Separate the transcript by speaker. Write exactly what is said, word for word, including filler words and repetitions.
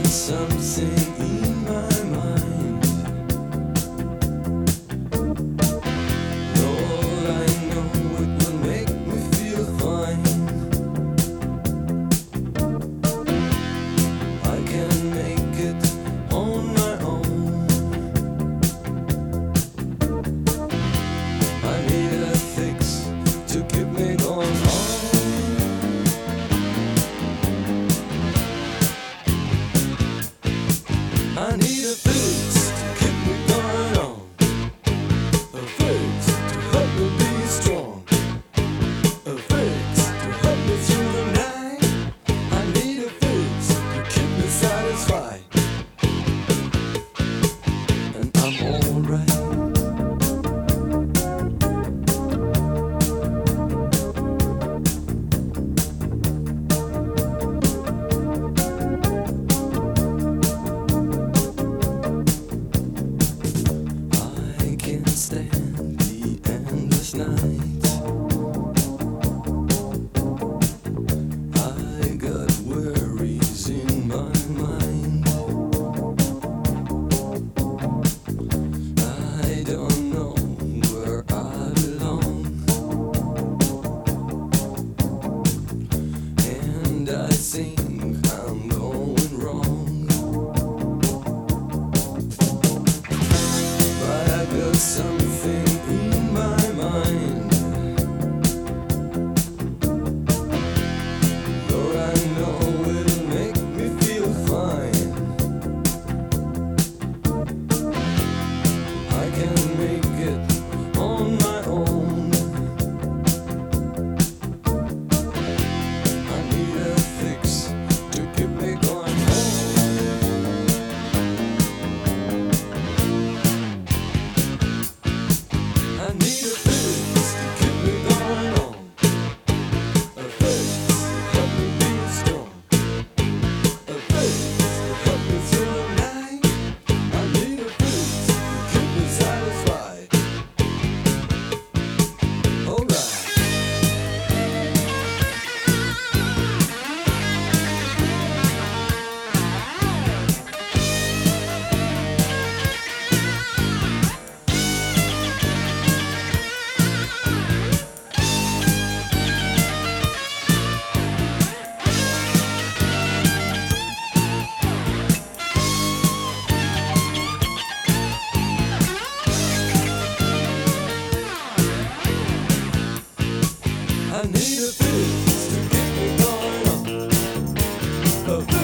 Speaker 1: something in my mind. Lord, I know it will make me feel fine. I can make it on my own. I need a fix to keep me going on. I need a fix to keep me going on. A fix to help me be strong. A fix to help me through the night. I need a fix to keep me satisfied. And I'm alright. Stand the endless night. I got worries in my mind. I don't know where I belong, and I think I'm going wrong. But I got something in my mind. Lord, I know it'll make me feel fine. I can make it on my own. I need a fix to keep me going home. I need a fix to keep me going on. A fix to help me be strong. A fix to help me through the night. I need a fix to keep me satisfied. Alright. I need a fix to keep me going on. A